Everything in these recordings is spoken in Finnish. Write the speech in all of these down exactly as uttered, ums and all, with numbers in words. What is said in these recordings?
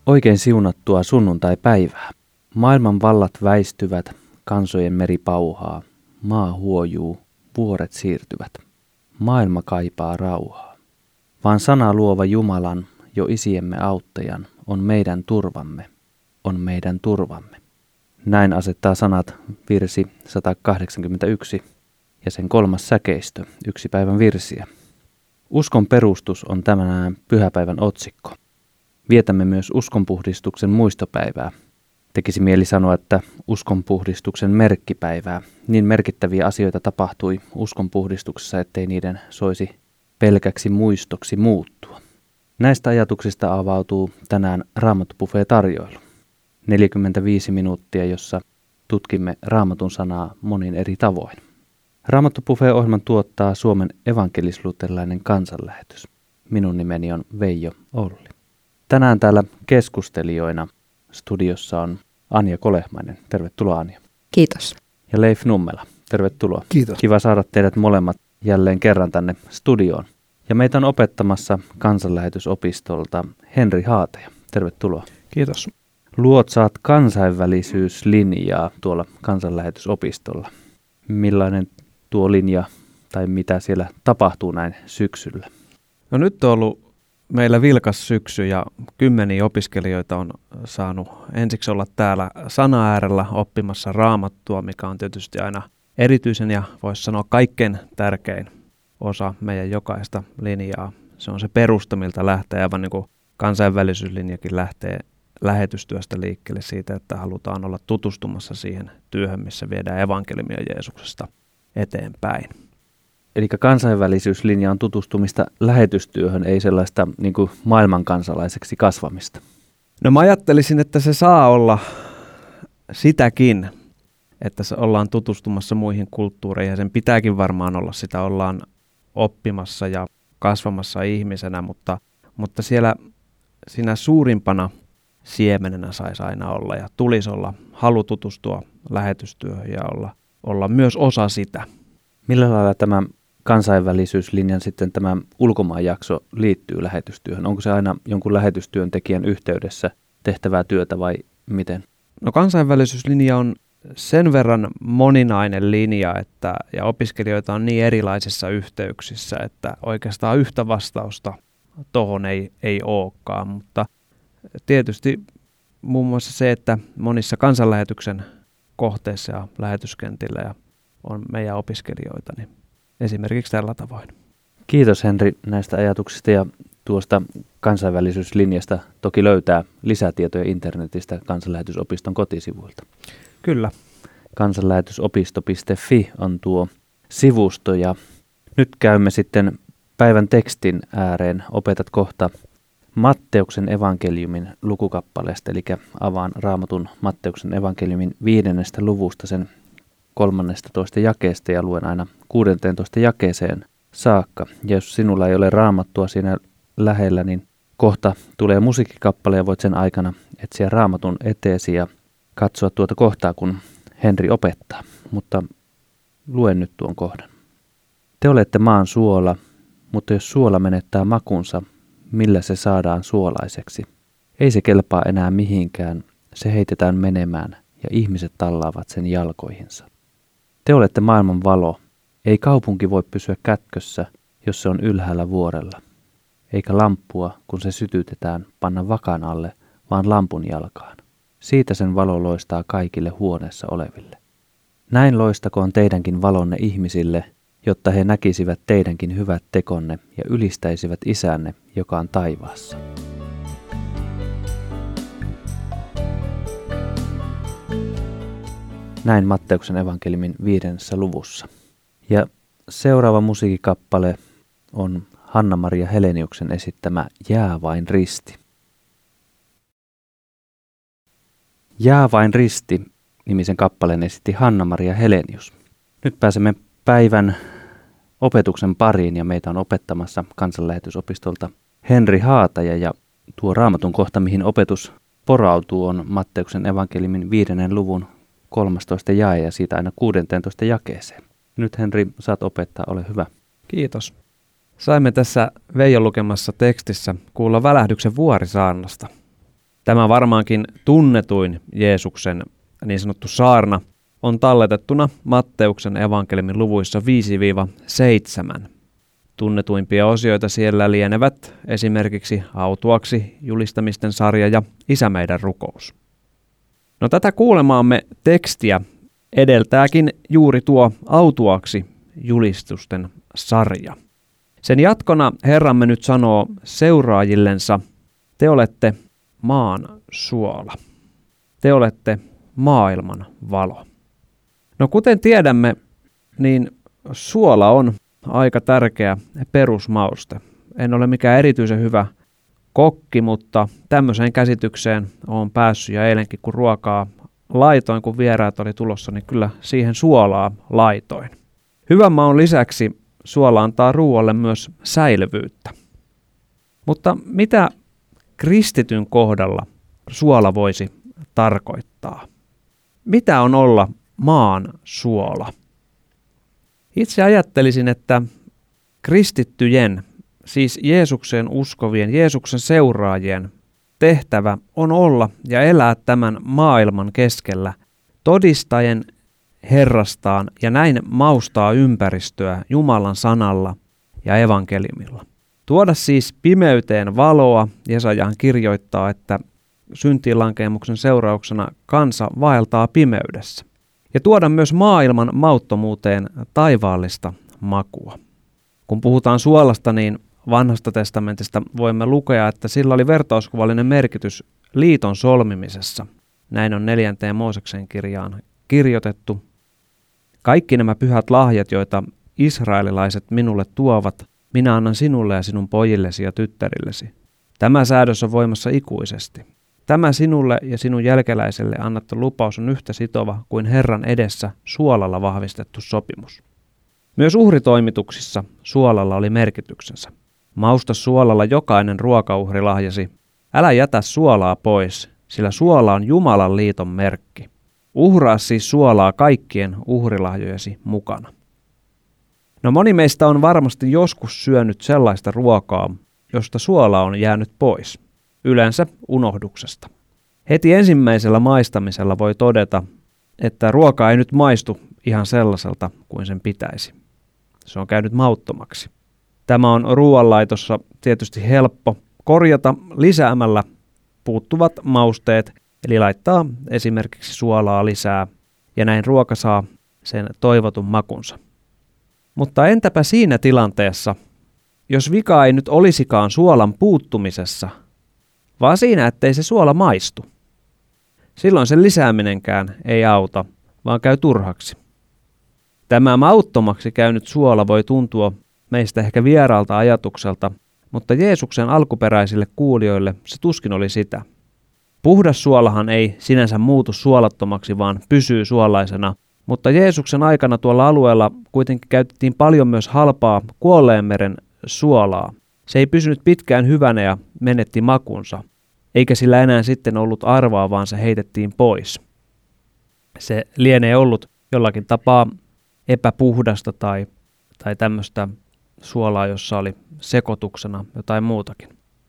Oikein siunattua sunnuntai-päivää. Maailman vallat väistyvät, kansojen meri pauhaa, maa huojuu, vuoret siirtyvät. Maailma kaipaa rauhaa. Vaan sana luova Jumalan, jo isiemme auttajan, on meidän turvamme, on meidän turvamme. Näin asettaa sanat virsi sata kahdeksankymmentäyksi ja sen kolmas säkeistö, yksi päivän virsiä. Uskon perustus on tänään pyhäpäivän otsikko. Vietämme myös uskonpuhdistuksen muistopäivää. Tekisi mieli sanoa, että uskonpuhdistuksen merkkipäivää. Niin merkittäviä asioita tapahtui uskonpuhdistuksessa, ettei niiden soisi pelkäksi muistoksi muuttua. Näistä ajatuksista avautuu tänään Raamattu Buffet-tarjoilu. neljäkymmentäviisi minuuttia, jossa tutkimme Raamatun sanaa monin eri tavoin. Raamattu Buffet-ohjelman tuottaa Suomen evankelis-luterilainen kansanlähetys. Minun nimeni on Veijo Olli. Tänään täällä keskustelijoina studiossa on Anja Kolehmainen. Tervetuloa, Anja. Kiitos. Ja Leif Nummela. Tervetuloa. Kiitos. Kiva saada teidät molemmat jälleen kerran tänne studioon. Ja meitä on opettamassa kansanlähetysopistolta Henri Haataja. Tervetuloa. Kiitos. Luot saat kansainvälisyyslinjaa tuolla kansanlähetysopistolla. Millainen tuo linja tai mitä siellä tapahtuu näin syksyllä? No nyt on ollut meillä vilkas syksy ja kymmeniä opiskelijoita on saanut ensiksi olla täällä sana äärellä oppimassa Raamattua, mikä on tietysti aina erityisen ja voisi sanoa kaikkein tärkein osa meidän jokaista linjaa. Se on se perusta, miltä lähtee, aivan niin kuin kansainvälisyyslinjakin lähtee lähetystyöstä liikkeelle siitä, että halutaan olla tutustumassa siihen työhön, missä viedään evankeliumia Jeesuksesta eteenpäin. Eli kansainvälisyyslinja on tutustumista lähetystyöhön, ei sellaista niin kuin maailmankansalaiseksi kasvamista. No mä ajattelisin, että se saa olla sitäkin, että se ollaan tutustumassa muihin kulttuureihin ja sen pitääkin varmaan olla sitä, ollaan oppimassa ja kasvamassa ihmisenä, mutta, mutta siellä siinä suurimpana siemenenä saisi aina olla ja tulisi olla halu tutustua lähetystyöhön ja olla, olla myös osa sitä. Millä lailla tämä kansainvälisyyslinjan sitten tämä ulkomaanjakso liittyy lähetystyöhön? Onko se aina jonkun lähetystyöntekijän yhteydessä tehtävää työtä vai miten? No kansainvälisyyslinja on sen verran moninainen linja, että, ja opiskelijoita on niin erilaisissa yhteyksissä, että oikeastaan yhtä vastausta tuohon ei, ei olekaan, mutta tietysti muun muassa se, että monissa kansanlähetyksen kohteissa ja lähetyskentillä ja on meidän opiskelijoita, niin esimerkiksi tällä tavoin. Kiitos Henri näistä ajatuksista ja tuosta kansainvälisyyslinjasta toki löytää lisätietoja internetistä kansanlähetysopiston kotisivuilta. Kyllä. kansanlähetysopisto piste fi on tuo sivusto ja nyt käymme sitten päivän tekstin ääreen. Opetat kohta Matteuksen evankeliumin lukukappaleesta, eli avaan Raamatun Matteuksen evankeliumin viidennestä luvusta sen kolmannesta toista jakeesta ja luen aina kuudenteentoista jakeeseen saakka. Ja jos sinulla ei ole Raamattua siinä lähellä, niin kohta tulee musiikkikappale ja voit sen aikana etsiä Raamatun eteesi ja katsoa tuota kohtaa, kun Henri opettaa. Mutta luen nyt tuon kohdan. Te olette maan suola, mutta jos suola menettää makunsa, millä se saadaan suolaiseksi? Ei se kelpaa enää mihinkään, se heitetään menemään ja ihmiset tallaavat sen jalkoihinsa. Te olette maailman valo. Ei kaupunki voi pysyä kätkössä, jos se on ylhäällä vuorella. Eikä lamppua, kun se sytytetään, panna vakan alle, vaan lampun jalkaan. Siitä sen valo loistaa kaikille huoneessa oleville. Näin loistakoon teidänkin valonne ihmisille, jotta he näkisivät teidänkin hyvät tekonne ja ylistäisivät Isänne, joka on taivaassa. Näin Matteuksen evankeliumin viidennessä luvussa. Ja seuraava musiikkikappale on Hanna-Maria Heleniuksen esittämä Jää vain risti. Jää vain risti -nimisen kappaleen esitti Hanna-Maria Helenius. Nyt pääsemme päivän opetuksen pariin ja meitä on opettamassa kansanlähetysopistolta Henri Haataja ja tuo Raamatun kohta, mihin opetus porautuu, on Matteuksen evankeliumin viidennen luvun kolmastoista jae ja siitä aina kuudenteentoista jakeeseen. Nyt Henri, saat opettaa, ole hyvä. Kiitos. Saimme tässä Veijon lukemassa tekstissä kuulla välähdyksen vuorisaarnasta. Tämä varmaankin tunnetuin Jeesuksen niin sanottu saarna on talletettuna Matteuksen evankeliumin luvuissa viisi seitsemän. Tunnetuimpia osioita siellä lienevät esimerkiksi autuaksi julistamisten sarja ja Isä meidän rukous. No tätä kuulemaamme tekstiä edeltääkin juuri tuo autuaksi julistusten sarja. Sen jatkona Herramme nyt sanoo seuraajillensa, te olette maan suola. Te olette maailman valo. No kuten tiedämme, niin suola on aika tärkeä perusmauste. En ole mikään erityisen hyvä kokki, mutta tämmöiseen käsitykseen olen päässyt ja eilenkin kun ruokaa laitoin, kun vieraat oli tulossa, niin kyllä siihen suolaa laitoin. Hyvän maun lisäksi suola antaa ruoalle myös säilyvyyttä. Mutta mitä kristityn kohdalla suola voisi tarkoittaa? Mitä on olla maan suola? Itse ajattelisin, että kristittyjen, siis Jeesukseen uskovien, Jeesuksen seuraajien tehtävä on olla ja elää tämän maailman keskellä todistaen Herrastaan ja näin maustaa ympäristöä Jumalan sanalla ja evankeliumilla. Tuoda siis pimeyteen valoa, Jesajahan kirjoittaa, että syntiinlankeemuksen seurauksena kansa vaeltaa pimeydessä. Ja tuoda myös maailman mauttomuuteen taivaallista makua. Kun puhutaan suolasta, niin Vanhasta testamentista voimme lukea, että sillä oli vertauskuvallinen merkitys liiton solmimisessa. Näin on neljänteen Mooseksen kirjaan kirjoitettu. Kaikki nämä pyhät lahjat, joita israelilaiset minulle tuovat, minä annan sinulle ja sinun pojillesi ja tyttärillesi. Tämä säädös on voimassa ikuisesti. Tämä sinulle ja sinun jälkeläiselle annettu lupaus on yhtä sitova kuin Herran edessä suolalla vahvistettu sopimus. Myös uhritoimituksissa suolalla oli merkityksensä. Mausta suolalla jokainen ruokauhrilahjasi. Älä jätä suolaa pois, sillä suola on Jumalan liiton merkki. Uhraa siis suolaa kaikkien uhrilahjojesi mukana. No moni meistä on varmasti joskus syönyt sellaista ruokaa, josta suola on jäänyt pois. Yleensä unohduksesta. Heti ensimmäisellä maistamisella voi todeta, että ruoka ei nyt maistu ihan sellaiselta kuin sen pitäisi. Se on käynyt mauttomaksi. Tämä on ruoanlaitossa tietysti helppo korjata lisäämällä puuttuvat mausteet, eli laittaa esimerkiksi suolaa lisää, ja näin ruoka saa sen toivotun makunsa. Mutta entäpä siinä tilanteessa, jos vika ei nyt olisikaan suolan puuttumisessa, vaan siinä, ettei se suola maistu? Silloin sen lisääminenkään ei auta, vaan käy turhaksi. Tämä mauttomaksi käynyt suola voi tuntua meistä ehkä vieraalta ajatukselta, mutta Jeesuksen alkuperäisille kuulijoille se tuskin oli sitä. Puhdas suolahan ei sinänsä muutu suolattomaksi, vaan pysyy suolaisena, mutta Jeesuksen aikana tuolla alueella kuitenkin käytettiin paljon myös halpaa kuolleenmeren suolaa. Se ei pysynyt pitkään hyvänä ja menetti makunsa, eikä sillä enää sitten ollut arvoa, vaan se heitettiin pois. Se lienee ollut jollakin tapaa epäpuhdasta tai, tai tämmöistä suolaa, jossa oli sekoituksena jotain muutakin.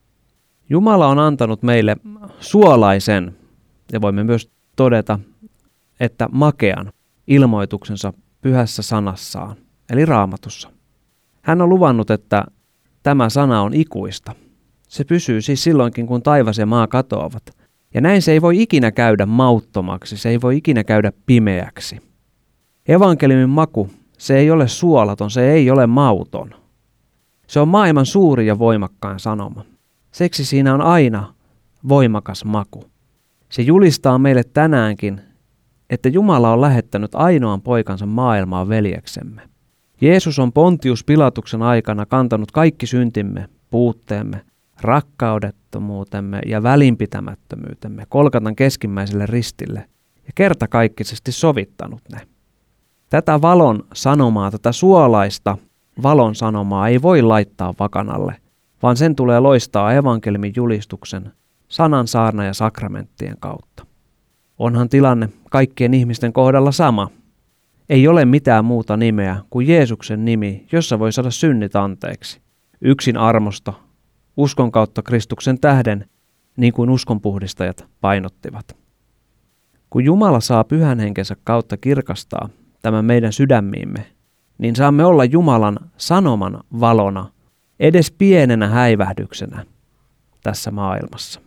Jumala on antanut meille suolaisen, ja voimme myös todeta, että makean ilmoituksensa pyhässä sanassaan, eli Raamatussa. Hän on luvannut, että tämä sana on ikuista. Se pysyy siis silloinkin, kun taivas ja maa katoavat. Ja näin se ei voi ikinä käydä mauttomaksi, se ei voi ikinä käydä pimeäksi. Evankeliumin maku, se ei ole suolaton, se ei ole mauton. Se on maailman suuri ja voimakkain sanoma. Seksi siinä on aina voimakas maku. Se julistaa meille tänäänkin, että Jumala on lähettänyt ainoan poikansa maailmaan veljeksemme. Jeesus on Pontius Pilatuksen aikana kantanut kaikki syntimme, puutteemme, rakkaudettomuutemme ja välinpitämättömyytemme Kolkatan keskimmäiselle ristille ja kertakaikkisesti sovittanut ne. Tätä valon sanomaa, tätä suolaista valon sanomaa ei voi laittaa vakanalle, vaan sen tulee loistaa evankeliumin julistuksen, sanan, saarna ja sakramenttien kautta. Onhan tilanne kaikkien ihmisten kohdalla sama. Ei ole mitään muuta nimeä kuin Jeesuksen nimi, jossa voi saada synnit anteeksi. Yksin armosta, uskon kautta Kristuksen tähden, niin kuin uskonpuhdistajat painottivat. Kun Jumala saa pyhän henkensä kautta kirkastaa tämän meidän sydämiimme, niin saamme olla Jumalan sanoman valona edes pienenä häivähdyksenä tässä maailmassa.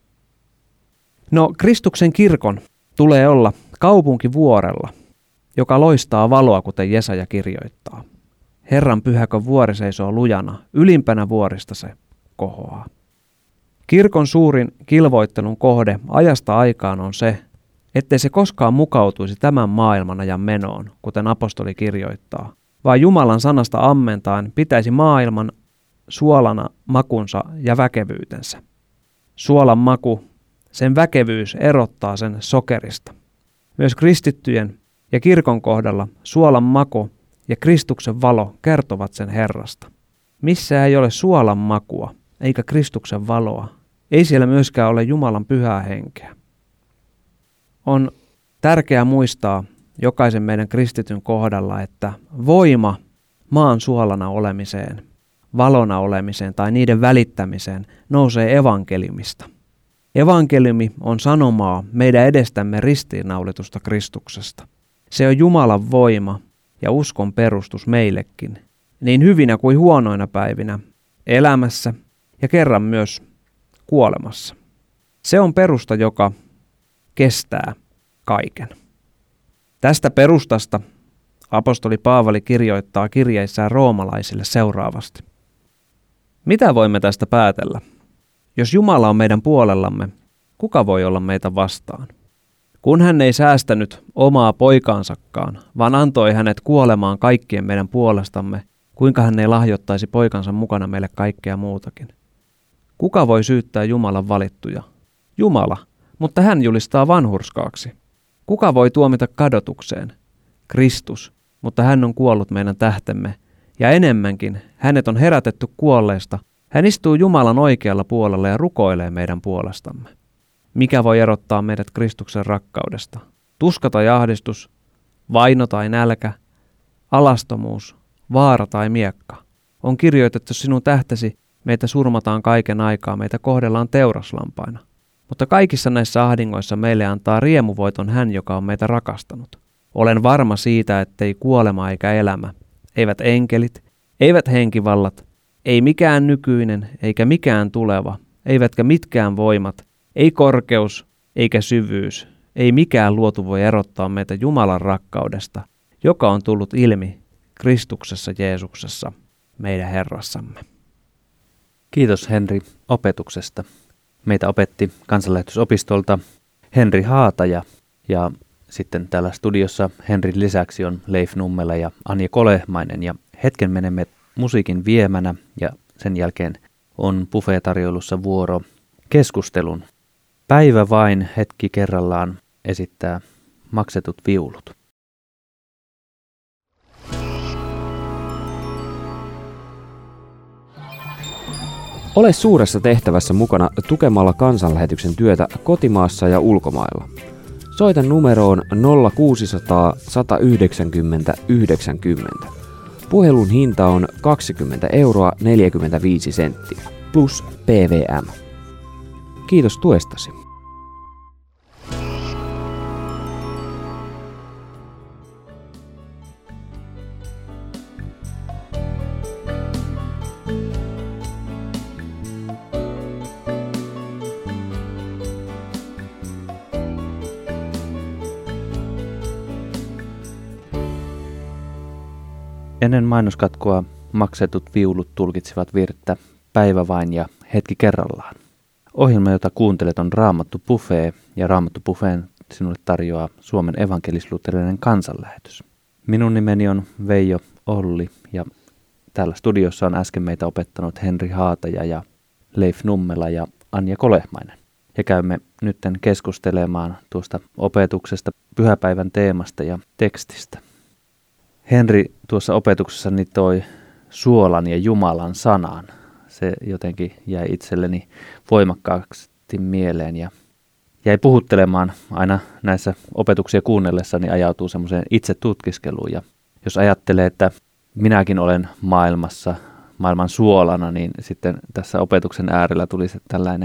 No, Kristuksen kirkon tulee olla kaupunki vuorella, joka loistaa valoa, kuten Jesaja kirjoittaa. Herran pyhäkön vuori seisoo lujana, ylimpänä vuorista se kohoaa. Kirkon suurin kilvoittelun kohde ajasta aikaan on se, ettei se koskaan mukautuisi tämän maailman ajan menoon, kuten apostoli kirjoittaa, vaan Jumalan sanasta ammentaen pitäisi maailman suolana makunsa ja väkevyytensä. Suolan maku, sen väkevyys erottaa sen sokerista. Myös kristittyjen ja kirkon kohdalla suolan maku ja Kristuksen valo kertovat sen Herrasta. Missä ei ole suolan makua eikä Kristuksen valoa, ei siellä myöskään ole Jumalan pyhää henkeä. On tärkeää muistaa jokaisen meidän kristityn kohdalla, että voima maan suolana olemiseen, valona olemiseen tai niiden välittämiseen nousee evankeliumista. Evankeliumi on sanomaa meidän edestämme ristiinnaulitusta Kristuksesta. Se on Jumalan voima ja uskon perustus meillekin, niin hyvinä kuin huonoina päivinä, elämässä ja kerran myös kuolemassa. Se on perusta, joka kestää kaiken. Tästä perustasta apostoli Paavali kirjoittaa kirjeissään roomalaisille seuraavasti. Mitä voimme tästä päätellä? Jos Jumala on meidän puolellamme, kuka voi olla meitä vastaan? Kun hän ei säästänyt omaa poikaansakaan, vaan antoi hänet kuolemaan kaikkien meidän puolestamme, kuinka hän ei lahjoittaisi poikansa mukana meille kaikkea muutakin? Kuka voi syyttää Jumalan valittuja? Jumala, mutta hän julistaa vanhurskaaksi. Kuka voi tuomita kadotukseen? Kristus, mutta hän on kuollut meidän tähtemme, ja enemmänkin hänet on herätetty kuolleista. Hän istuu Jumalan oikealla puolella ja rukoilee meidän puolestamme. Mikä voi erottaa meidät Kristuksen rakkaudesta? Tuska tai ahdistus, vaino tai nälkä, alastomuus, vaara tai miekka. On kirjoitettu sinun tähtesi, meitä surmataan kaiken aikaa, meitä kohdellaan teuraslampaina. Mutta kaikissa näissä ahdingoissa meille antaa riemuvoiton hän, joka on meitä rakastanut. Olen varma siitä, ettei kuolema eikä elämä, eivät enkelit, eivät henkivallat, ei mikään nykyinen eikä mikään tuleva, eivätkä mitkään voimat, ei korkeus eikä syvyys, ei mikään luotu voi erottaa meitä Jumalan rakkaudesta, joka on tullut ilmi Kristuksessa Jeesuksessa, meidän Herrassamme. Kiitos Henri opetuksesta. Meitä opetti Kansanlähetysopistolta Henri Haataja ja sitten täällä studiossa Henrin lisäksi on Leif Nummela ja Anja Kolehmainen ja hetken menemme musiikin viemänä ja sen jälkeen on buffet-tarjoilussa vuoro keskustelun. Päivä vain hetki kerrallaan esittää maksetut viulut. Ole suuressa tehtävässä mukana tukemalla Kansanlähetyksen työtä kotimaassa ja ulkomailla. Soita numeroon nolla kuusisataa sata yhdeksänkymmentä yhdeksänkymmentä. Puhelun hinta on kaksikymmentä euroa neljäkymmentäviisi senttiä plus P V M. Kiitos tuestasi. Ennen mainoskatkoa maksetut viulut tulkitsivat virttä Päivä vain ja hetki kerrallaan. Ohjelma, jota kuuntelet, on Raamattu Buffet ja Raamattu Buffeen sinulle tarjoaa Suomen evankelis-luterilainen kansanlähetys. Minun nimeni on Veijo Olli ja täällä studiossa on äsken meitä opettanut Henri Haataja ja Leif Nummela ja Anja Kolehmainen. Ja käymme nytten keskustelemaan tuosta opetuksesta, pyhäpäivän teemasta ja tekstistä. Henri tuossa opetuksessani toi suolan ja Jumalan sanan. Se jotenkin jäi itselleni voimakkaasti mieleen ja jäi puhuttelemaan aina näissä opetuksia kuunnellessani ajautuu semmoiseen itse tutkiskeluun. Ja jos ajattelee, että minäkin olen maailmassa, maailman suolana, niin sitten tässä opetuksen äärellä tuli se tällainen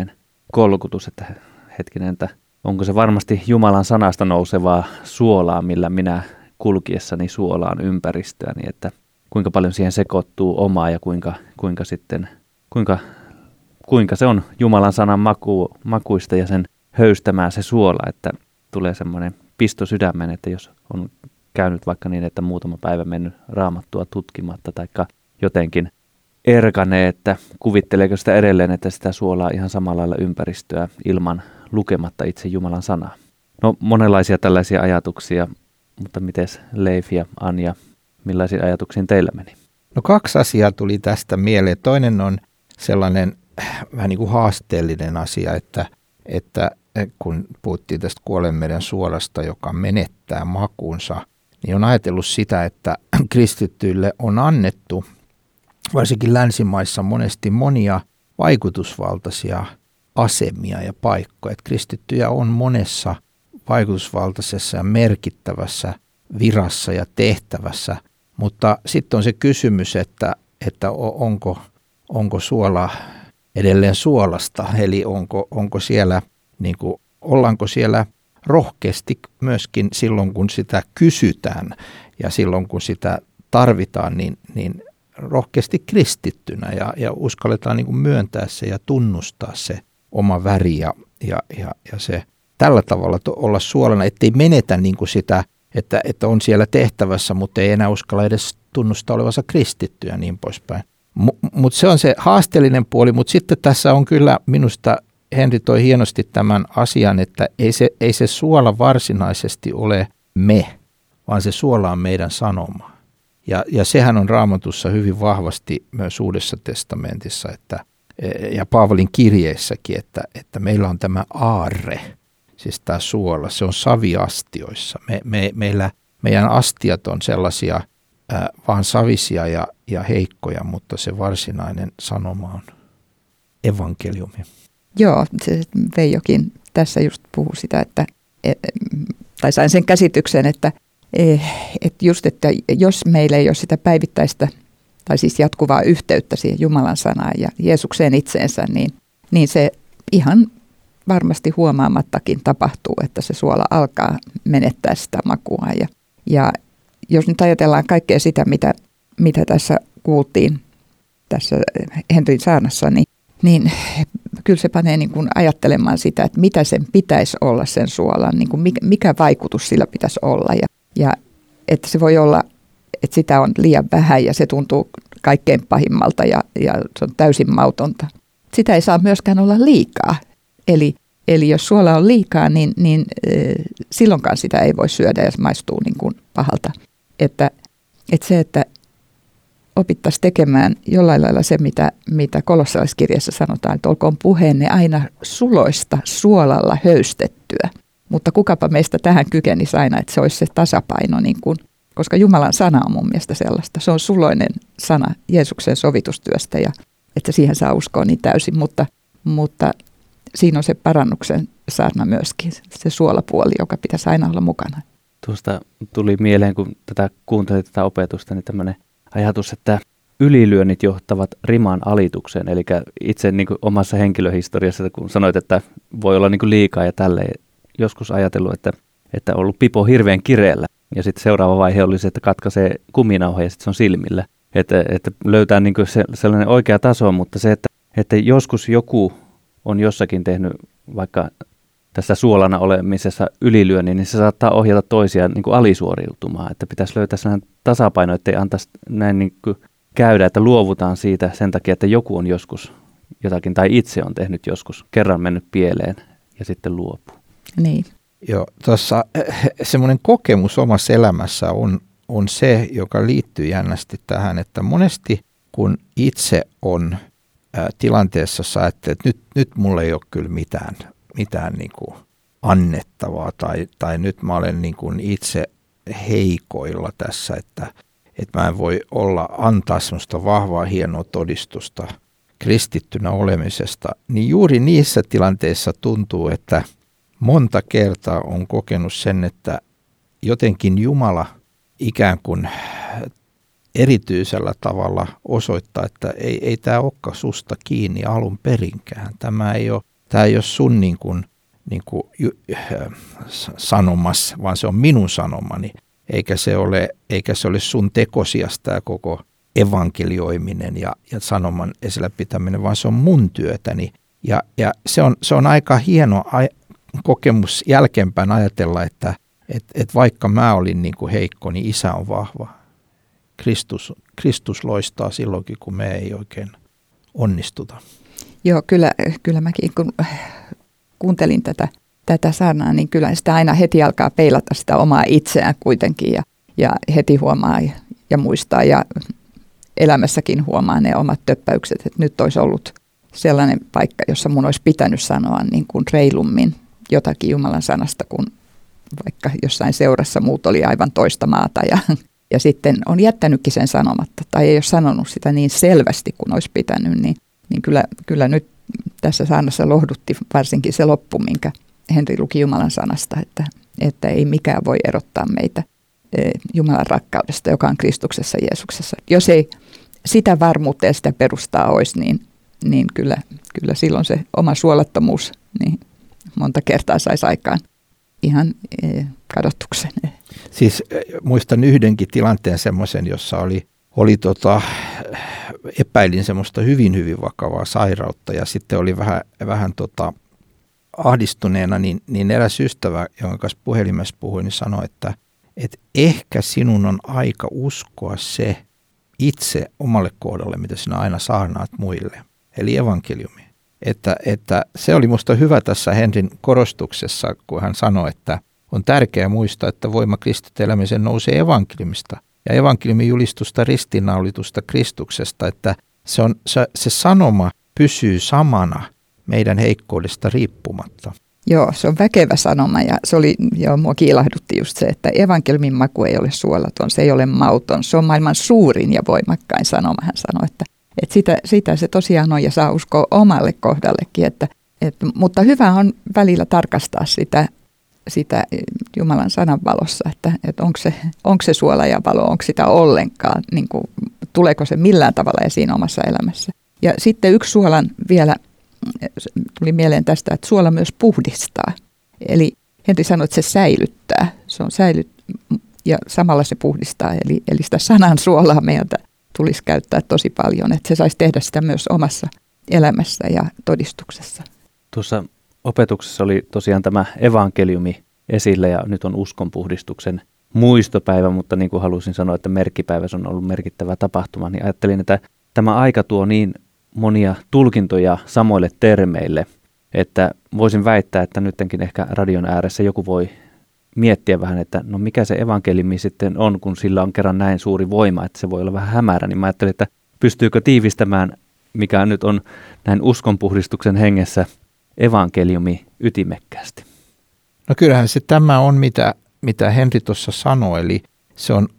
kolkutus, että hetkinen, että onko se varmasti Jumalan sanasta nousevaa suolaa, millä minä kulkiessani suolaan ympäristöä, niin että kuinka paljon siihen sekoittuu omaa ja kuinka, kuinka sitten, kuinka, kuinka se on Jumalan sanan maku, makuista ja sen höystämää se suola, että tulee semmoinen pisto sydämeen, että jos on käynyt vaikka niin, että muutama päivä mennyt Raamattua tutkimatta tai jotenkin erkanee, että kuvitteleeko sitä edelleen, että sitä suolaa ihan samalla lailla ympäristöä ilman lukematta itse Jumalan sanaa. No monenlaisia tällaisia ajatuksia, mutta mites Leif ja Anja, millaisiin ajatuksiin teillä meni? No kaksi asiaa tuli tästä mieleen. Toinen on sellainen vähän niin kuin haasteellinen asia, että, että kun puhuttiin tästä Kuolleanmeren suolasta, joka menettää makunsa, niin on ajatellut sitä, että kristittyille on annettu varsinkin länsimaissa monesti monia vaikutusvaltaisia asemia ja paikkoja. Että kristittyjä on monessa vaikutusvaltaisessa ja merkittävässä virassa ja tehtävässä, mutta sitten on se kysymys, että, että onko, onko suola edelleen suolasta, eli onko, onko siellä, niin kuin, ollaanko siellä rohkeasti myöskin silloin, kun sitä kysytään ja silloin, kun sitä tarvitaan, niin, niin rohkeasti kristittynä ja, ja uskalletaan niin kuin myöntää se ja tunnustaa se oma väri ja, ja, ja, ja se tällä tavalla to, olla suolana, ettei menetä niin kuin sitä, että, että on siellä tehtävässä, mutta ei enää uskalla edes tunnustaa olevansa kristitty ja niin poispäin. M- mutta se on se haasteellinen puoli, mutta sitten tässä on kyllä minusta, Henri toi hienosti tämän asian, että ei se, ei se suola varsinaisesti ole me, vaan se suola on meidän sanoma. Ja, ja sehän on Raamatussa hyvin vahvasti myös Uudessa testamentissa että, ja Paavalin kirjeissäkin, että, että meillä on tämä aarre, siis tämä suola, se on saviastioissa. Me, me, meillä, meidän astiat on sellaisia ää, vaan savisia ja, ja heikkoja, mutta se varsinainen sanoma on evankeliumi. Joo, se Veijokin tässä just puhui sitä, että, tai sain sen käsityksen, että, että just, että jos meillä ei ole sitä päivittäistä, tai siis jatkuvaa yhteyttä siihen Jumalan sanaan ja Jeesukseen itseensä, niin, niin se ihan varmasti huomaamattakin tapahtuu, että se suola alkaa menettää sitä makua. Ja, ja jos nyt ajatellaan kaikkea sitä, mitä, mitä tässä kuultiin tässä Henrin saarnassa, niin, niin kyllä se panee niin kuin ajattelemaan sitä, että mitä sen pitäisi olla sen suolan, niin kuin mikä, mikä vaikutus sillä pitäisi olla. Ja, ja että se voi olla, että sitä on liian vähän ja se tuntuu kaikkein pahimmalta ja, ja se on täysin mautonta. Sitä ei saa myöskään olla liikaa. Eli, eli jos suola on liikaa, niin, niin e, silloinkaan sitä ei voi syödä ja se maistuu niin kuin pahalta. Että, että se, että opittaisiin tekemään jollain lailla se, mitä, mitä kolossalaiskirjassa sanotaan, että olkoon puheenne aina suloista suolalla höystettyä. Mutta kukapa meistä tähän kykenisi aina, että se olisi se tasapaino, niin kuin, koska Jumalan sana on mun mielestä sellaista. Se on suloinen sana Jeesuksen sovitustyöstä ja että siihen saa uskoa niin täysin, mutta, mutta siinä on se parannuksen saarna myöskin, se suolapuoli, joka pitäisi aina olla mukana. Tuosta tuli mieleen, kun tätä kuuntelin tätä opetusta, niin tämmöinen ajatus, että ylilyönnit johtavat riman alitukseen. Eli itse niin kuin omassa henkilöhistoriassa, kun sanoit, että voi olla niin kuin liikaa ja tälleen, joskus ajatellut, että, että on ollut pipo hirveän kireellä. Ja sitten seuraava vaihe oli se, että katkaisee kuminauha ja sitten se on silmillä. Että, että löytää niin kuin se, sellainen oikea taso, mutta se, että, että joskus joku on jossakin tehnyt vaikka tässä suolana olemisessa ylilyönnin, niin se saattaa ohjata toisia niin kuin alisuoriutumaan. Että pitäisi löytää sellainen tasapaino, ettei antaisi näin niin kuin käydä, että luovutaan siitä sen takia, että joku on joskus jotakin, tai itse on tehnyt joskus, kerran mennyt pieleen ja sitten luopuu. Niin. Joo, tuossa semmoinen kokemus omassa elämässä on, on se, joka liittyy jännästi tähän, että monesti kun itse on ä, tilanteessa, jossa ajattelee, että nyt, nyt mulla ei ole kyllä mitään, mitään niin kuin annettavaa tai, tai nyt mä olen niin kuin itse heikoilla tässä, että, että mä en voi olla antaa semmoista vahvaa hienoa todistusta kristittynä olemisesta, niin juuri niissä tilanteissa tuntuu, että monta kertaa on kokenut sen, että jotenkin Jumala ikään kuin erityisellä tavalla osoittaa, että ei, ei tämä olekaan susta kiinni alun perinkään. Tämä ei ole, tämä ei ole sun niin kuin, niin kuin, sanomas, vaan se on minun sanomani, eikä se ole, eikä se ole sun tekosias tämä koko evankelioiminen ja, ja sanoman esillä pitäminen, vaan se on mun työtäni. Ja, ja se, on, se on aika hieno aj- kokemus jälkeenpäin ajatella, että et, et vaikka mä olin niin kuin heikko, niin Isä on vahva. Kristus, Kristus loistaa silloinkin, kun me ei oikein onnistuta. Joo, kyllä, kyllä mäkin kun kuuntelin tätä, tätä sanaa, niin kyllä sitä aina heti alkaa peilata sitä omaa itseään kuitenkin ja, ja heti huomaa ja, ja muistaa ja elämässäkin huomaa ne omat töppäykset, että nyt olisi ollut sellainen paikka, jossa mun olisi pitänyt sanoa niin kuin reilummin jotakin Jumalan sanasta, kun vaikka jossain seurassa muut oli aivan toista maata ja, ja sitten on jättänytkin sen sanomatta tai ei ole sanonut sitä niin selvästi kuin olisi pitänyt, niin, niin kyllä, kyllä nyt tässä saarnassa lohdutti varsinkin se loppu, minkä Henri luki Jumalan sanasta, että, että ei mikään voi erottaa meitä Jumalan rakkaudesta, joka on Kristuksessa Jeesuksessa. Jos ei sitä varmuutta ja sitä perustaa olisi, niin, niin kyllä, kyllä silloin se oma suolattomuus niin monta kertaa saisi aikaan ihan eh, kadotuksen. Siis muistan yhdenkin tilanteen semmoisen, jossa oli, oli tota, epäilin semmoista hyvin hyvin vakavaa sairautta ja sitten oli vähän, vähän tota, ahdistuneena, niin, niin eräs ystävä, jonka kanssa puhelimessa puhuin, niin sanoi, että että ehkä sinun on aika uskoa se itse omalle kohdalle, mitä sinä aina saarnaat muille, eli evankeliumi. Että, että se oli minusta hyvä tässä Henrin korostuksessa, kun hän sanoi, että on tärkeää muistaa, että voima kristityn elämiseen nousee evankeliumista ja evankeliumin julistusta ristiinnaulitusta Kristuksesta, että se, on, se, se sanoma pysyy samana meidän heikkoudesta riippumatta. Joo, se on väkevä sanoma ja se oli, joo, mua kiilahdutti just se, että evankeliumin maku ei ole suolaton, se ei ole mauton, se on maailman suurin ja voimakkain sanoma, hän sanoi, että, että sitä, sitä se tosiaan on ja saa uskoa omalle kohdallekin, että, että, mutta hyvä on välillä tarkastaa sitä, sitä Jumalan sanan valossa, että, että onko, se, onko se suola ja valo, onko sitä ollenkaan, niin kuin, tuleeko se millään tavalla esiin omassa elämässä. Ja sitten yksi suolan vielä, tuli mieleen tästä, että suola myös puhdistaa. Eli Henri sanoi, että se säilyttää. Se on säilyt ja samalla se puhdistaa. Eli, eli sitä sanan suolaa meiltä tulisi käyttää tosi paljon, että se saisi tehdä sitä myös omassa elämässä ja todistuksessa. Tuossa opetuksessa oli tosiaan tämä evankeliumi esillä ja nyt on uskonpuhdistuksen muistopäivä, mutta niin kuin halusin sanoa, että merkkipäivä on ollut merkittävä tapahtuma, niin ajattelin, että tämä aika tuo niin monia tulkintoja samoille termeille, että voisin väittää, että nytkin ehkä radion ääressä joku voi miettiä vähän, että no mikä se evankeliumi sitten on, kun sillä on kerran näin suuri voima, että se voi olla vähän hämärä, niin mä ajattelin, että pystyykö tiivistämään, mikä nyt on näin uskonpuhdistuksen hengessä evankeliumi ytimekkäästi. No kyllähän se tämä on, mitä, mitä Henri tuossa sanoi, eli se on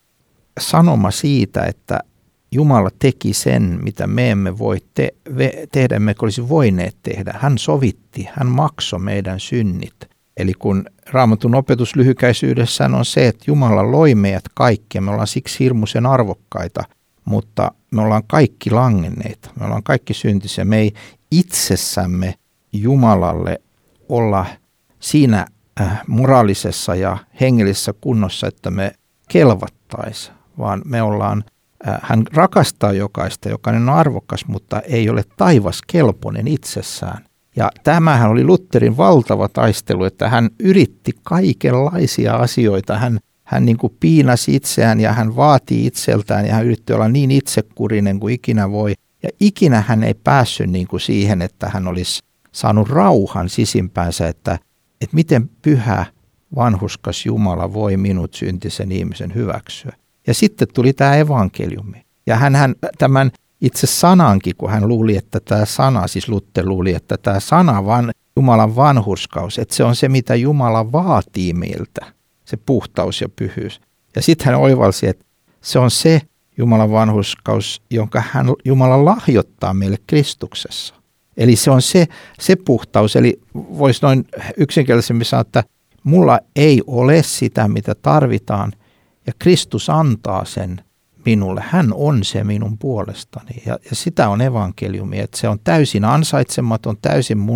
sanoma siitä, että Jumala teki sen, mitä me emme voi te- tehdä, emme olisi voineet tehdä. Hän sovitti, hän maksoi meidän synnit. Eli kun Raamatun opetus lyhykäisyydessään on se, että Jumala loi meidät kaikki, me ollaan siksi hirmuisen arvokkaita, mutta me ollaan kaikki langenneita, me ollaan kaikki syntisiä. Me ei itsessämme Jumalalle olla siinä moraalisessa ja hengellisessä kunnossa, että me kelvattaisiin, vaan me ollaan Hän rakastaa jokaista, jokainen on arvokas, mutta ei ole taivaskelpoinen itsessään. Ja tämähän oli Lutherin valtava taistelu, että hän yritti kaikenlaisia asioita. Hän, hän niin kuin piinasi itseään ja hän vaati itseltään ja hän yritti olla niin itsekurinen kuin ikinä voi. Ja ikinä hän ei päässyt niin kuin siihen, että hän olisi saanut rauhan sisimpäänsä, että, että miten pyhä vanhurskas Jumala voi minut syntisen ihmisen hyväksyä. Ja sitten tuli tämä evankeliumi. Ja hän, hän tämän itse sanankin, kun hän luuli, että tämä sana, siis Luther luuli, että tämä sana, van, Jumalan vanhurskaus, että se on se, mitä Jumala vaatii meiltä, se puhtaus ja pyhyys. Ja sitten hän oivalsi, että se on se Jumalan vanhurskaus, jonka hän, Jumala lahjoittaa meille Kristuksessa. Eli se on se, se puhtaus, eli voisi noin yksinkertaisemmin sanoa, että mulla ei ole sitä, mitä tarvitaan, ja Kristus antaa sen minulle. Hän on se minun puolestani. Ja, ja sitä on evankeliumi, että se on täysin ansaitsematon, täysin mun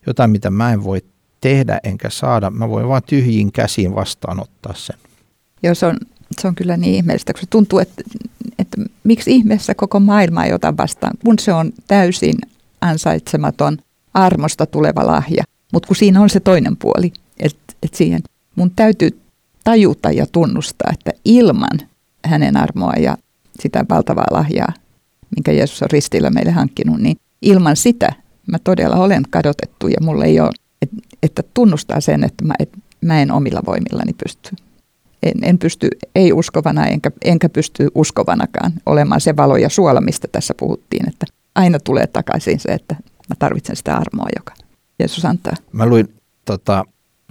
jotain, mitä mä en voi tehdä enkä saada. Mä voin vaan tyhjiin käsiin vastaanottaa sen. Joo, se on, se on kyllä niin ihmeellistä, kun se tuntuu, että, että miksi ihmeessä koko maailma ei ota vastaan, kun se on täysin ansaitsematon armosta tuleva lahja. Mutta kun siinä on se toinen puoli, että, että siihen mun täytyy tajuta ja tunnustaa, että ilman hänen armoa ja sitä valtavaa lahjaa, minkä Jeesus on ristillä meille hankkinut, niin ilman sitä mä todella olen kadotettu ja mulla ei ole, että, että tunnustaa sen, että mä, että mä en omilla voimillani pysty. En, en pysty ei uskovana enkä, enkä pysty uskovanakaan olemaan se valo ja suola, mistä tässä puhuttiin, että aina tulee takaisin se, että mä tarvitsen sitä armoa, joka Jeesus antaa. Mä luin tota,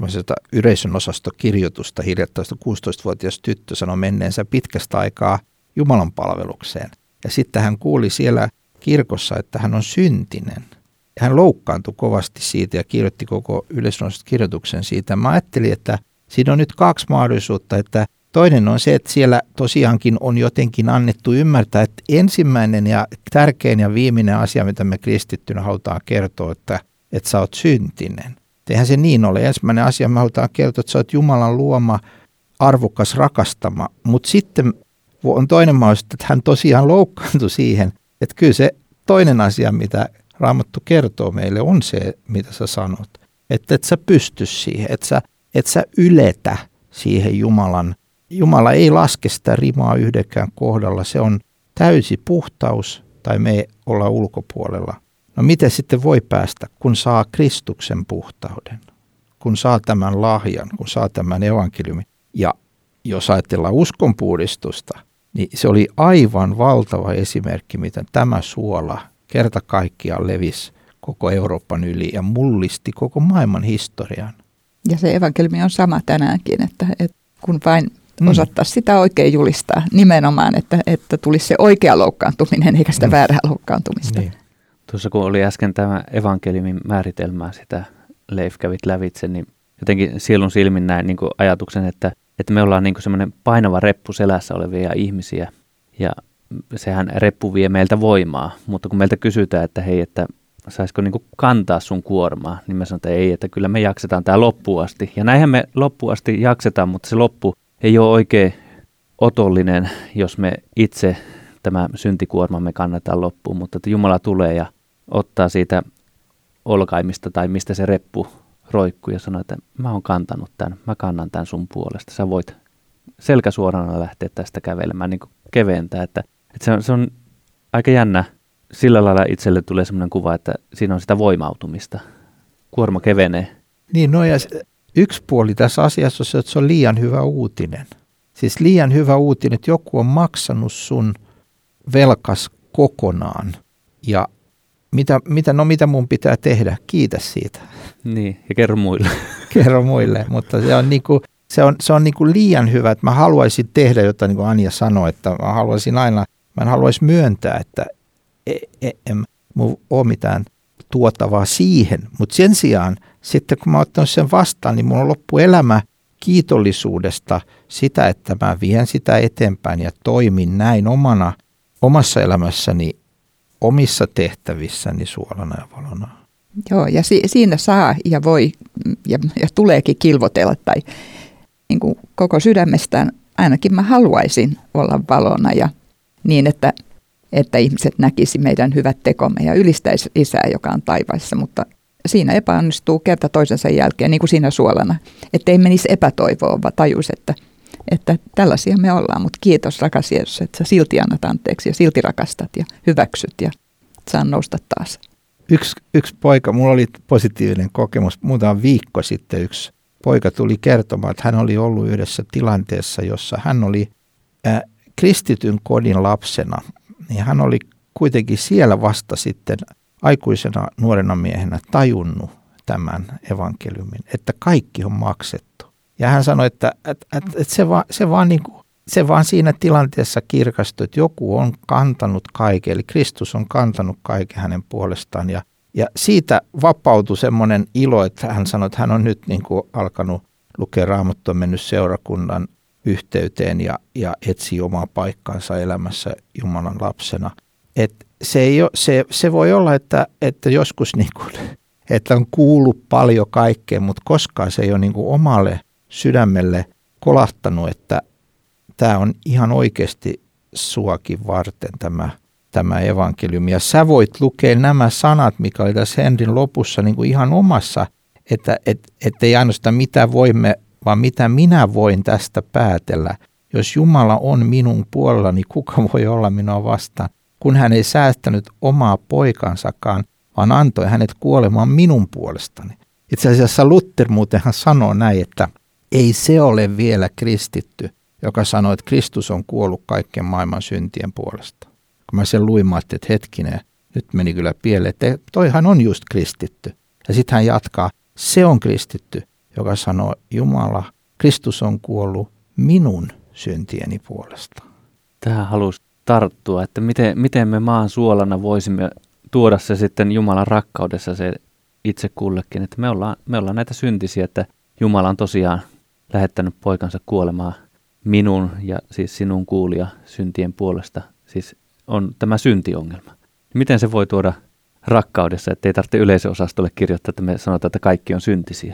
yleisön osastokirjoitusta hiljattaista kuusitoistavuotias tyttö sanoi menneensä pitkästä aikaa Jumalan palvelukseen. Ja sitten hän kuuli siellä kirkossa, että hän on syntinen. Hän loukkaantui kovasti siitä ja kirjoitti koko yleisön kirjoituksen siitä. Mä ajattelin, että siinä on nyt kaksi mahdollisuutta, että toinen on se, että siellä tosiaankin on jotenkin annettu ymmärtää, että ensimmäinen ja tärkein ja viimeinen asia, mitä me kristittynä halutaan kertoa, että, että sä oot syntinen. Eihän se niin ole. Ensimmäinen asia, me halutaan kertoa, että sä oot Jumalan luoma, arvokas, rakastama. Mutta sitten on toinen mahdollisuus, että hän tosiaan loukkaantui siihen, että kyllä se toinen asia, mitä Raamattu kertoo meille, on se, mitä sä sanot. Että et sä pysty siihen, että sä, et sä yletä siihen Jumalan. Jumala ei laske sitä rimaa yhdenkään kohdalla. Se on täysi puhtaus tai me ollaan ulkopuolella. No miten sitten voi päästä, kun saa Kristuksen puhtauden, kun saa tämän lahjan, kun saa tämän evankeliumin. Ja jos ajatellaan uskonpuhdistusta, niin se oli aivan valtava esimerkki, miten tämä suola kerta kaikkiaan levisi koko Euroopan yli ja mullisti koko maailman historian. Ja se evankeliumi on sama tänäänkin, että, että kun vain osattaisiin sitä oikein julistaa nimenomaan, että, että tulisi se oikea loukkaantuminen eikä sitä väärää loukkaantumista. Niin. Tuossa kun oli äsken tämä evankeliumin määritelmää, sitä Leif kävit lävitse, niin jotenkin sielun silmin näin niin kuin ajatuksen, että, että me ollaan niin kuin semmoinen painava reppu selässä olevia ihmisiä ja sehän reppu vie meiltä voimaa, mutta kun meiltä kysytään, että hei, että saisiko niin kuin kantaa sun kuormaa, niin me sanotaan, että ei, että kyllä me jaksetaan tämä loppuun asti. Ja näinhän me loppuun asti jaksetaan, mutta se loppu ei ole oikein otollinen, jos me itse tämä syntikuormamme kannetaan loppuun, mutta että Jumala tulee ja ottaa siitä olkaimista tai mistä se reppu roikkuu ja sanoo, että mä oon kantanut tämän, mä kannan tämän sun puolesta. Sä voit selkäsuorana lähteä tästä kävelemään, niin kuin keventää. Että, että se, on, se on aika jännä. Sillä lailla itselle tulee sellainen kuva, että siinä on sitä voimautumista. Kuorma kevenee. Niin, no ja yksi puoli tässä asiassa on se, että se on liian hyvä uutinen. Siis liian hyvä uutinen, että joku on maksanut sun velkas kokonaan. Ja mitä, mitä, no mitä mun pitää tehdä? Kiitä siitä. Niin, ja kerro muille. Kerro muille, mutta se on, niinku, se on, se on niinku liian hyvä, että mä haluaisin tehdä jotain, niin kuin Anja sanoi, että mä haluaisin aina, mä en haluaisi myöntää, että en, en mun ole mitään tuotavaa siihen, mutta sen sijaan sitten kun mä oon ottanut sen vastaan, niin mun on loppuelämä kiitollisuudesta sitä, että mä vien sitä eteenpäin ja toimin näin omana, omassa elämässäni, omissa tehtävissäni suolana ja valona. Joo, ja si- siinä saa ja voi ja, ja tuleekin kilvotella tai niin kuin koko sydämestään ainakin mä haluaisin olla valona ja niin, että, että ihmiset näkisi meidän hyvät tekomme ja ylistäisi Isää, joka on taivaissa, mutta siinä epäonnistuu kerta toisensa jälkeen, niin kuin siinä suolana, että ei menisi epätoivoon, vaan tajus, että, että tällaisia me ollaan, mutta kiitos rakas Jeesus, että sä silti annat anteeksi ja silti rakastat ja hyväksyt ja saan nousta taas. Yksi, yksi poika, mulla oli positiivinen kokemus, muutama viikko sitten yksi poika tuli kertomaan, että hän oli ollut yhdessä tilanteessa, jossa hän oli äh, kristityn kodin lapsena, niin hän oli kuitenkin siellä vasta sitten aikuisena nuorena miehenä tajunnut tämän evankeliumin, että kaikki on maksettu. Ja hän sanoi, että, että, että, että se, vaan, se, vaan niin kuin, se vaan siinä tilanteessa kirkastui, että joku on kantanut kaiken, eli Kristus on kantanut kaiken hänen puolestaan. Ja, ja siitä vapautui semmoinen ilo, että hän sanoi, että hän on nyt niin kuin alkanut lukea Raamattua, mennyt seurakunnan yhteyteen ja, ja etsii omaa paikkaansa elämässä Jumalan lapsena. Et se, ei ole, se, se voi olla, että, että joskus niin kuin, että on kuullut paljon kaikkea, mutta koskaan se ei ole niin kuin omalle sydämelle kolahtanut, että tämä on ihan oikeasti suakin varten tämä, tämä evankeliumi. Ja sä voit lukea nämä sanat, mikä oli tässä Henrin lopussa niin kuin ihan omassa, että et, et ei ainoastaan mitä voimme, vaan mitä minä voin tästä päätellä. Jos Jumala on minun puolellani, kuka voi olla minua vastaan, kun hän ei säästänyt omaa poikansakaan, vaan antoi hänet kuolemaan minun puolestani. Itse asiassa Luther muutenhan sanoo näin, että ei se ole vielä kristitty, joka sanoo, että Kristus on kuollut kaikkien maailman syntien puolesta. Kun mä sen luin, mä ajattelin, että hetkinen, nyt meni kyllä pieleen, että toihan on just kristitty. Ja sitten hän jatkaa, se on kristitty, joka sanoo, Jumala, Kristus on kuollut minun syntieni puolesta. Tähän halusi tarttua, että miten, miten me maan suolana voisimme tuoda se sitten Jumalan rakkaudessa se itse kullekin, että me ollaan, me ollaan näitä syntisiä, että Jumala on tosiaan lähettänyt poikansa kuolemaan minun ja siis sinun kuulija syntien puolesta. Siis on tämä syntiongelma. Miten se voi tuoda rakkaudessa, että ei tarvitse yleisöosastolle kirjoittaa, että me sanotaan, että kaikki on syntisiä?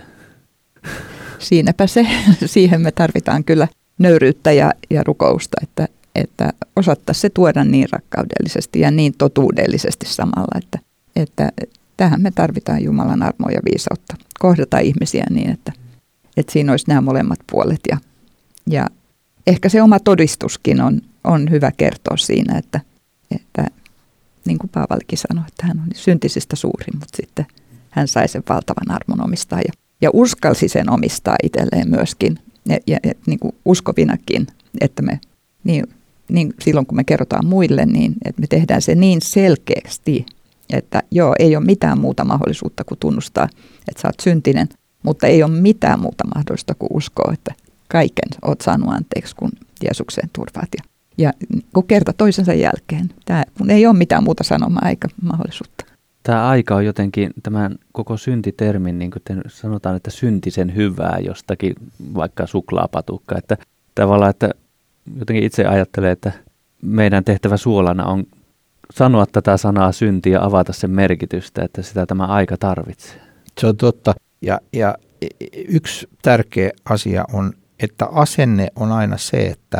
Siinäpä se, siihen me tarvitaan kyllä nöyryyttä ja, ja rukousta, että, että osattaisiin se tuoda niin rakkaudellisesti ja niin totuudellisesti samalla, että, että tähän me tarvitaan Jumalan armoa ja viisautta. Kohdata ihmisiä niin, että, että siinä olisi nämä molemmat puolet ja, ja ehkä se oma todistuskin on, on hyvä kertoa siinä, että, että niin kuin Paavalikin sanoi, että hän on syntisistä suurin, mutta sitten hän sai sen valtavan armon omistaa ja, ja uskalsi sen omistaa itselleen myöskin ja, ja, ja niin kuin uskovinakin, että me niin, niin silloin kun me kerrotaan muille, niin että me tehdään se niin selkeästi, että joo, ei ole mitään muuta mahdollisuutta kuin tunnustaa, että sä oot syntinen, mutta ei ole mitään muuta mahdollista kuin uskoa, että kaiken oot saanut anteeksi, kun Jeesukseen turvaat. Ja, ja kun kerta toisensa jälkeen, tämä, kun ei ole mitään muuta sanomaa eikä mahdollisuutta. Tämä aika on jotenkin tämän koko syntitermin, niin kuin sanotaan, että syntisen hyvää jostakin, vaikka suklaapatukka. Että tavallaan, että jotenkin itse ajattelee, että meidän tehtävä suolana on sanoa tätä sanaa synti ja avata sen merkitystä, että sitä tämä aika tarvitsee. Se on totta. Ja, ja yksi tärkeä asia on, että asenne on aina se, että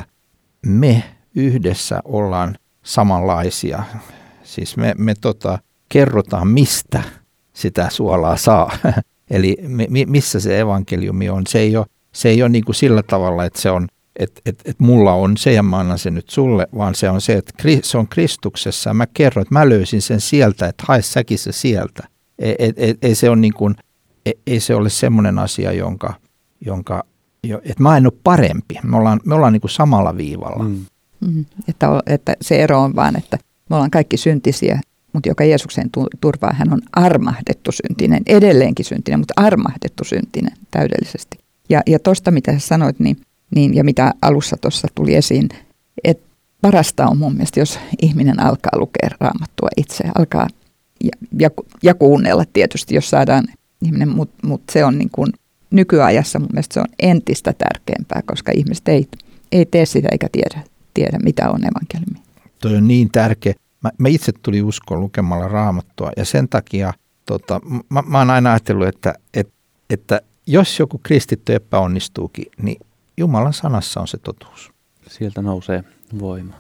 me yhdessä ollaan samanlaisia. Siis me, me tota, kerrotaan, mistä sitä suolaa saa. Eli me, missä se evankeliumi on. Se ei ole, se ei ole niin kuin sillä tavalla, että se on, että et, et mulla on se ja mä annan sen nyt sulle, vaan se on se, että se on Kristuksessa. Ja mä kerron, että mä löysin sen sieltä, että hae säkin se sieltä. Ei, ei, ei, se, on niin kuin, ei, ei se ole semmoinen asia, jonka, jonka että mä en ole parempi. Me ollaan, me ollaan niin kuin samalla viivalla. Mm. Mm, että, että se ero on vaan, että me ollaan kaikki syntisiä, mutta joka Jeesuksen turvaa, hän on armahdettu syntinen, edelleenkin syntinen, mutta armahdettu syntinen täydellisesti. Ja, ja tuosta, mitä sä sanoit, niin, niin, ja mitä alussa tuossa tuli esiin, että parasta on mun mielestä, jos ihminen alkaa lukea Raamattua itse, alkaa ja, ja, ja kuunnella tietysti, jos saadaan ihminen, mutta mut se on niin kuin nykyajassa mun mielestä se on entistä tärkeämpää, koska ihmiset ei, ei tee sitä eikä tiedä, tiedä, mitä on evankeliumi. Toi on niin tärkeä. Mä, mä itse tulin uskoon lukemalla Raamattua ja sen takia tota, mä, mä oon aina ajatellut, että, että, että jos joku kristitty epäonnistuukin, niin Jumalan sanassa on se totuus. Sieltä nousee voima.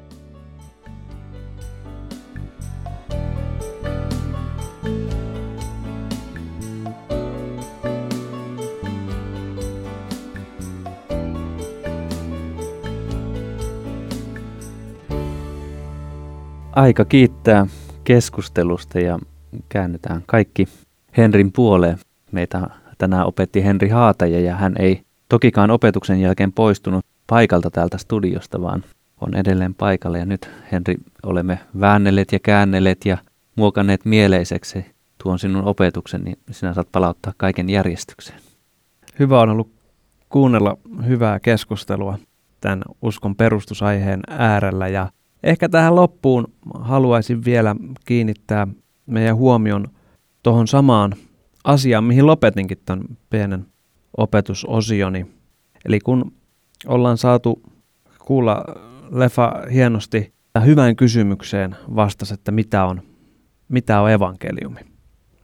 Aika kiittää keskustelusta ja käännytään kaikki Henrin puoleen. Meitä tänään opetti Henri Haataja ja hän ei tokikaan opetuksen jälkeen poistunut paikalta täältä studiosta, vaan on edelleen paikalla. Ja nyt Henri olemme väännelleet ja käännelleet ja muokanneet mieleiseksi tuon sinun opetuksen, niin sinä saat palauttaa kaiken järjestykseen. Hyvä on ollut kuunnella hyvää keskustelua tämän uskon perustusaiheen äärellä ja ehkä tähän loppuun haluaisin vielä kiinnittää meidän huomion tuohon samaan asiaan, mihin lopetinkin tämän pienen opetusosioni. Eli kun ollaan saatu kuulla Lefa hienosti ja hyvään kysymykseen vastasi, että mitä on, mitä on evankeliumi.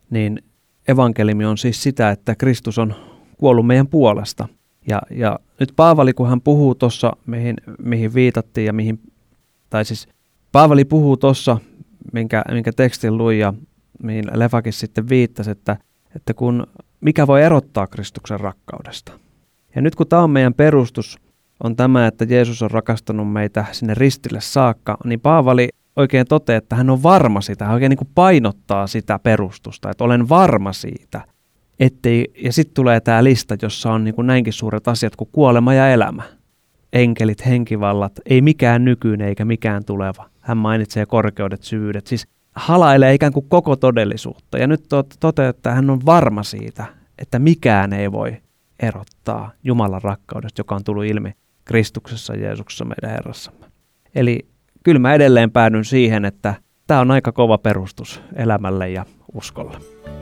niin evankeliumi on siis sitä, että Kristus on kuollut meidän puolesta. Ja, ja nyt Paavali, kun hän puhuu tuossa, mihin, mihin viitattiin ja mihin, tai siis Paavali puhuu tuossa, minkä, minkä tekstin luin ja mihin Lefakin sitten viittasi, että, että kun, mikä voi erottaa Kristuksen rakkaudesta. Ja nyt kun tämä on meidän perustus, on tämä, että Jeesus on rakastanut meitä sinne ristille saakka, niin Paavali oikein toteaa, että hän on varma sitä, hän oikein niin kuin painottaa sitä perustusta, että olen varma siitä. Ettei, ja sitten tulee tämä lista, jossa on niin kuin näinkin suuret asiat kuin kuolema ja elämä. Enkelit, henkivallat, ei mikään nykyinen eikä mikään tuleva. Hän mainitsee korkeudet, syvyydet, siis halailee ikään kuin koko todellisuutta. Ja nyt toteaa, että hän on varma siitä, että mikään ei voi erottaa Jumalan rakkaudesta, joka on tullut ilmi Kristuksessa Jeesuksessa meidän Herrassamme. Eli kyllä mä edelleen päädyn siihen, että tämä on aika kova perustus elämälle ja uskolle.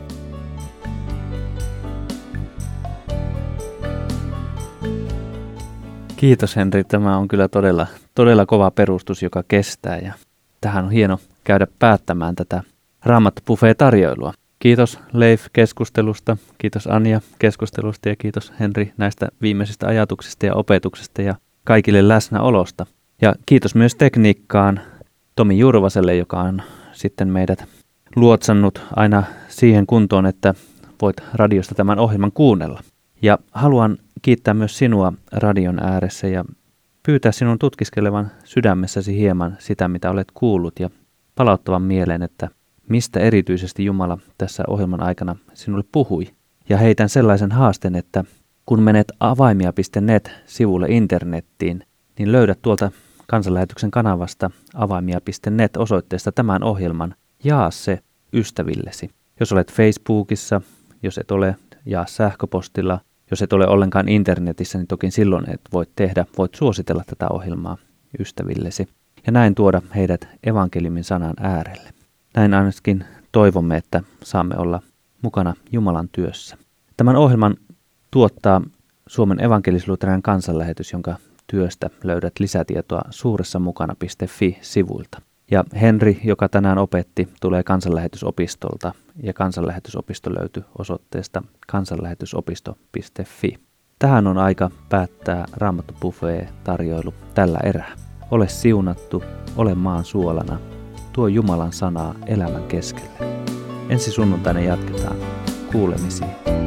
Kiitos Henri, tämä on kyllä todella, todella kova perustus, joka kestää ja tähän on hieno käydä päättämään tätä Raamattu Buffet-tarjoilua. Kiitos Leif keskustelusta, kiitos Anja keskustelusta ja kiitos Henri näistä viimeisistä ajatuksista ja opetuksesta ja kaikille läsnäolosta. Ja kiitos myös tekniikkaan Tomi Jurvaselle, joka on sitten meidät luotsannut aina siihen kuntoon, että voit radiosta tämän ohjelman kuunnella. Ja haluan kiittää myös sinua radion ääressä ja pyytää sinun tutkiskelevan sydämessäsi hieman sitä, mitä olet kuullut ja palauttavan mieleen, että mistä erityisesti Jumala tässä ohjelman aikana sinulle puhui. Ja heitän sellaisen haasteen, että kun menet avaimia piste net-sivulle internettiin, niin löydät tuolta kansanlähetyksen kanavasta avaimia piste net osoitteesta tämän ohjelman. Jaa se ystävillesi. Jos olet Facebookissa, jos et ole, jaa sähköpostilla. Jos et ole ollenkaan internetissä, niin toki silloin et voit tehdä, voit suositella tätä ohjelmaa ystävillesi. Ja näin tuoda heidät evankeliumin sanan äärelle. Näin ainakin toivomme, että saamme olla mukana Jumalan työssä. Tämän ohjelman tuottaa Suomen evankelis-luterilainen kansanlähetys, jonka työstä löydät lisätietoa suuressamukana piste fi-sivuilta. Ja Henri, joka tänään opetti, tulee kansanlähetysopistolta ja kansanlähetysopisto löytyy osoitteesta kansanlähetysopisto piste fi. Tähän on aika päättää Raamattu Buffet-tarjoilu tällä erää. Ole siunattu, ole maan suolana, tuo Jumalan sanaa elämän keskelle. Ensi sunnuntaina jatketaan. Kuulemisiin.